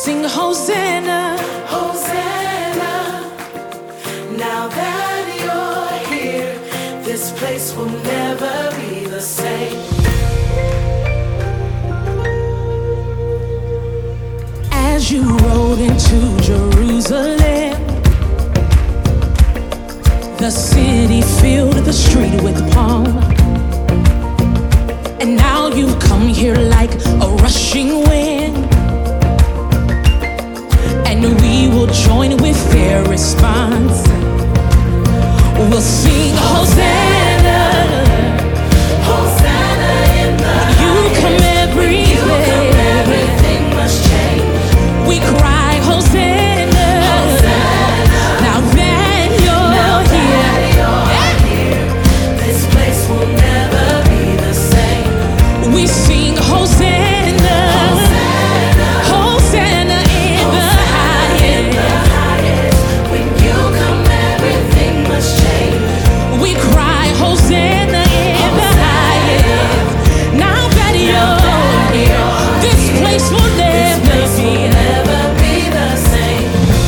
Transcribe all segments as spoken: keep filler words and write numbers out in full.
Sing Hosanna, Hosanna. Now that you're here, this place will never be the same. as you rode into Jerusalem. The city filled the street with palm. And now you've come here like a rushing wind. And we will join with their response. We'll sing Hosanna, Hosanna in the you come everything. You come, everything must change. We cry Hosanna, Hosanna. now that you're Now here. that you're here, this place will never be the same. We sing Hosanna, Hosanna, Hosanna in the in the highest. highest. When you come, everything must change. We cry Hosanna in the highest. Now that you're here, this place will never This be. will never be the same.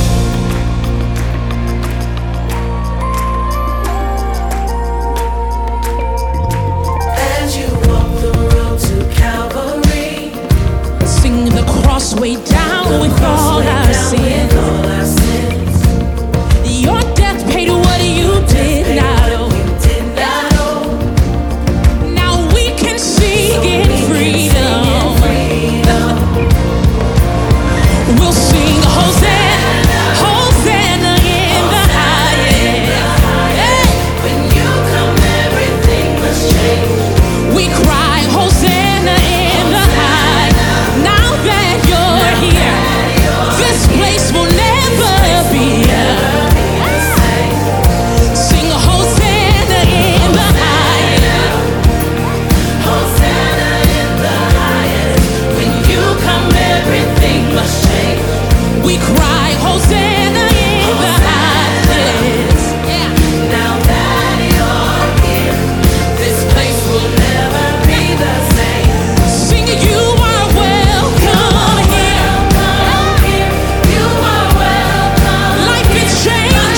As you walk the road to Calvary, Sing the cross way down with all way our down sins. with all our sins. Your death paid what you did not owe. You did not owe. Now we can sing in freedom. Freedom. We'll sing Hosanna, Hosanna in the highest. Hey! When you come, everything must change. We cry Hosanna in the high. Now that you're here, this place will never be. The same. Sing Hosanna in the highest. Hosanna in the highest. When you come, everything must change. We cry Hosanna in the highest. Yeah. Now that you're here, this place will never be the same. Sing you are welcome here. Welcome here, you are welcome. Life is changed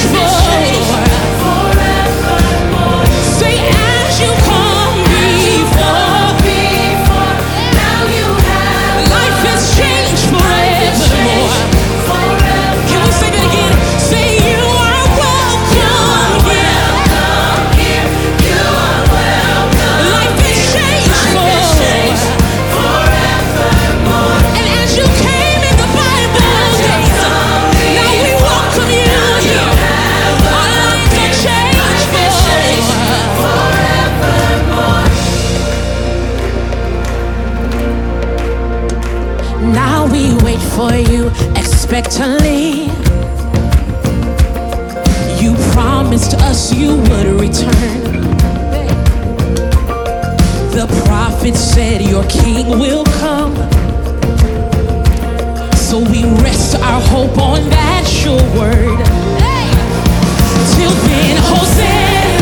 Forevermore. Say as you come before. Before, now you have Life has changed forevermore. forever. Can we sing it again? Say you are welcome here. Welcome here, you are welcome. Life has changed forever. Forevermore. And as you came in the Bible days, now we welcome you here. Our lives are changed forever. Now we wait for you expectantly. You promised us you would return. The prophet said your king will come. So we rest our hope on that sure word. Till then, Hosanna.